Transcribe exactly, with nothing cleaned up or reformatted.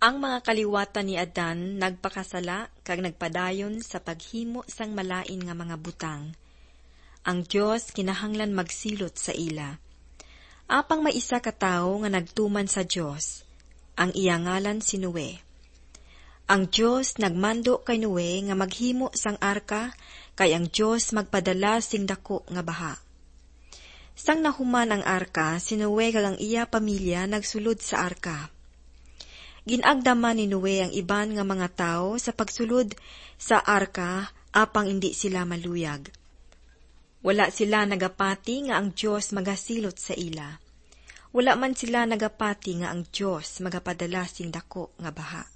Ang mga kaliwatan ni Adan nagpakasala kag nagpadayon sa paghimo sang malain nga mga butang. Ang Dios kinahanglan magsilot sa ila. Apang may isa ka tawo nga nagtuman sa Dios, ang iya ngalan si Noe. Ang Dios nagmando kay Noe nga maghimo sang arka, kay ang Dios magpadala sing dako nga baha. Sang nahuman ang arka, si Noe kag ang iya pamilya nagsulod sa arka. Ginagdaman ni Noe ang iban nga mga tao sa pagsulod sa arka apang hindi sila maluyag. Wala sila nagapati nga ang Dios magasilot sa ila. Wala man sila nagapati nga ang Dios magapadala sing dako nga baha.